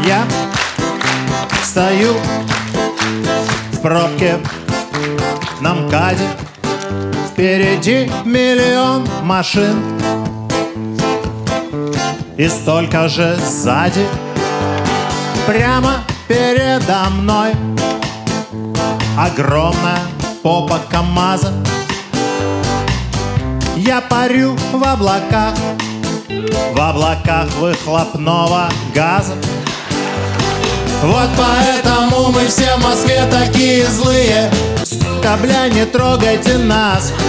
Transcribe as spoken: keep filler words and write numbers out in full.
Я стою в пробке на МКАДе. Впереди миллион машин и столько же сзади. Прямо передо мной огромная попа КамАЗа. Я парю в облаках, в облаках выхлопного газа. Вот поэтому мы все в Москве такие злые. Сука, бля, не трогайте нас.